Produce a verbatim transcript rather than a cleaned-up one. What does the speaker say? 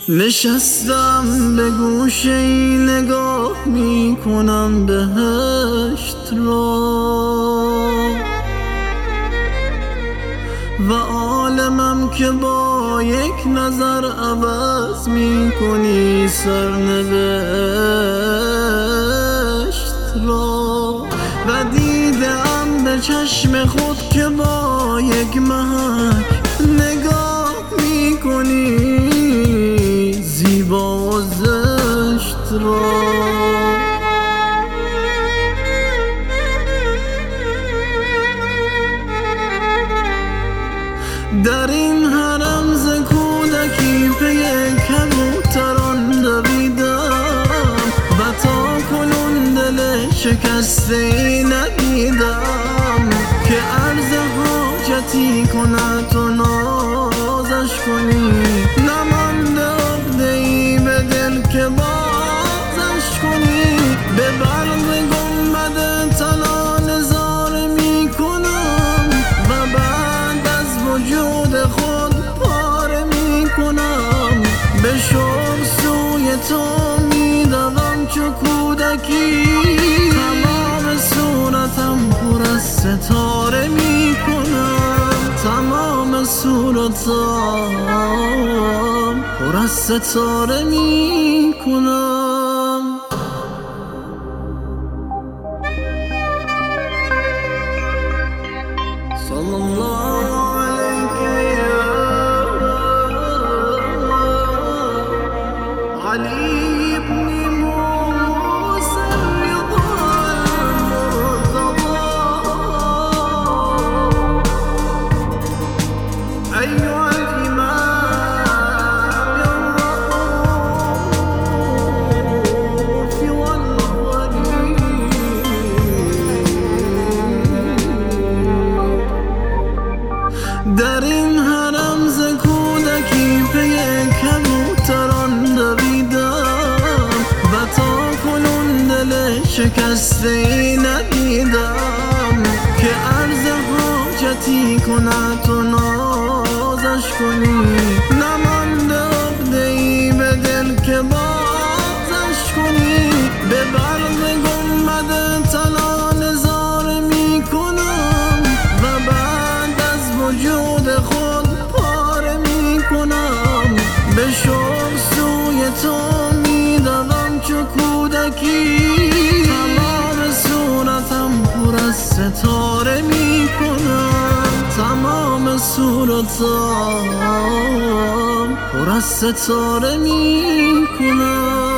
نشستم به گوشه ای نگاه می کنم بهشت را و عالمم که با یک نظر عوض می کنی سرنوشت را و دیدم به چشم خود که با یک محک نگاه می کنی زیبا و زشت را. در این حرم ز کودکی پی کبوتران دویدم و تا کنون دل شکسته ای ندیدم که عرض حاجتی کند تو نازش کنی. نمانده عقده ای به دل که بازش کنی. به برق گنبد طلا نظاره می کنم و بعد از وجود خود پاره می کنم. به شوق سوی تو می دوم چو کودکی. تمام صورتم پر از ستاره می کنم. تمام صورتم پر از ستاره می کنم. صلی الله علیک یا علی ابن موسی الرضا المرتضی أيها الإمام الرؤوف والولي. در این حرم ز کودکی پی کبوتران دویدم و تا کنون دل شکسته ای ندیدم که عرض حاجتی کند تو نازش کنی. نمانده عقده ای به دل که بازش کنی. به برق گنبد طلا نظاره می کنم و بعد از وجود خود پاره می کنم. به شوق سوی تو می دوم چو کودکی. تمام صورتم پر از ستاره می کنم. تمام صورتم پر از ستاره می کنم.